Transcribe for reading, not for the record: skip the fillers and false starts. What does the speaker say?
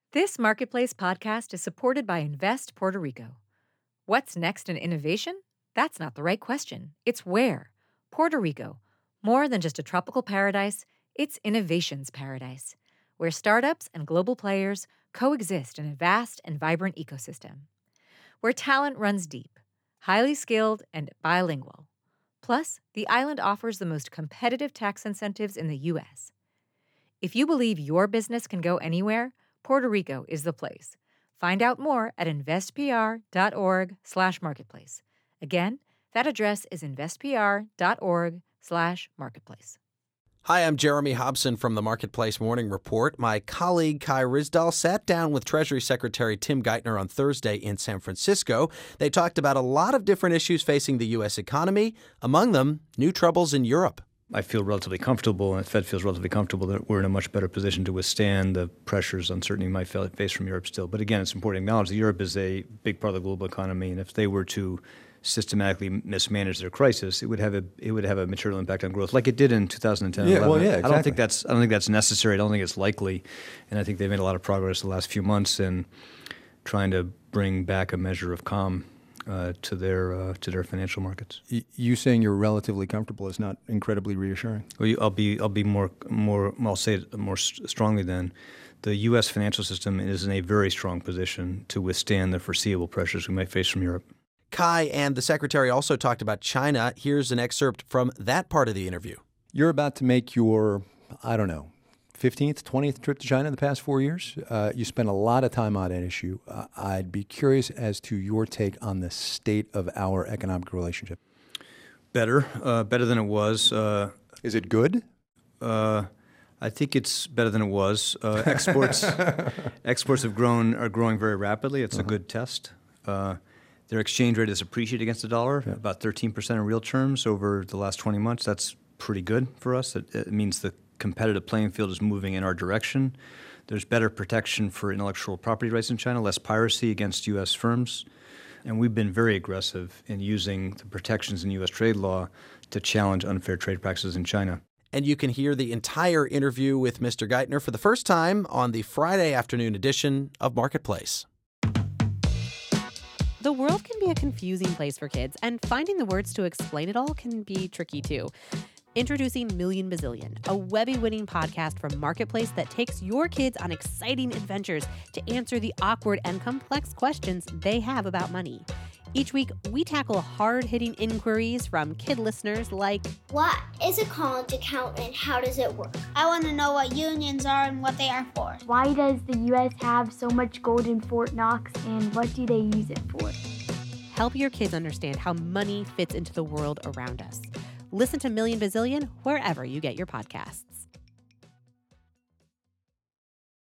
This Marketplace podcast is supported by Invest Puerto Rico. What's next in innovation? That's not the right question. It's where. Puerto Rico. More than just a tropical paradise, it's innovation's paradise, where startups and global players coexist in a vast and vibrant ecosystem. Where talent runs deep, highly skilled, and bilingual. Plus, the island offers the most competitive tax incentives in the U.S. If you believe your business can go anywhere, Puerto Rico is the place. Find out more at investpr.org/marketplace. Again, that address is investpr.org/marketplace. Hi, I'm Jeremy Hobson from the Marketplace Morning Report. My colleague Kai Ryssdal sat down with Treasury Secretary Tim Geithner on Thursday in San Francisco. They talked about a lot of different issues facing the U.S. economy, among them new troubles in Europe. I feel relatively comfortable, and the Fed feels relatively comfortable that we're in a much better position to withstand the pressures, uncertainty we might face from Europe still. But again, it's important to acknowledge that Europe is a big part of the global economy, and if they were to systematically mismanage their crisis, it would have a material impact on growth, like it did in 2010. Yeah, well, yeah, exactly. I don't think that's necessary. I don't think it's likely, and I think they've made a lot of progress the last few months in trying to bring back a measure of calm to their financial markets. You saying you're relatively comfortable is not incredibly reassuring. Well, I'll say it more strongly then. The U.S. financial system is in a very strong position to withstand the foreseeable pressures we might face from Europe. Kai and the Secretary also talked about China. Here's an excerpt from that part of the interview. You're about to make your, 15th, 20th trip to China in the past 4 years. You spent a lot of time on that issue. I'd be curious as to your take on the state of our economic relationship. Better than it was. Is it good? I think it's better than it was. Exports are growing very rapidly. It's a good test. Their exchange rate has appreciated against the dollar, about 13% in real terms over the last 20 months. That's pretty good for us. It means the competitive playing field is moving in our direction. There's better protection for intellectual property rights in China, less piracy against U.S. firms. And we've been very aggressive in using the protections in U.S. trade law to challenge unfair trade practices in China. And you can hear the entire interview with Mr. Geithner for the first time on the Friday afternoon edition of Marketplace. The world can be a confusing place for kids, and finding the words to explain it all can be tricky too. Introducing Million Bazillion, a Webby-winning podcast from Marketplace that takes your kids on exciting adventures to answer the awkward and complex questions they have about money. Each week, we tackle hard-hitting inquiries from kid listeners like, what is a college account and how does it work? I want to know what unions are and what they are for. Why does the U.S. have so much gold in Fort Knox and what do they use it for? Help your kids understand how money fits into the world around us. Listen to Million Bazillion wherever you get your podcasts.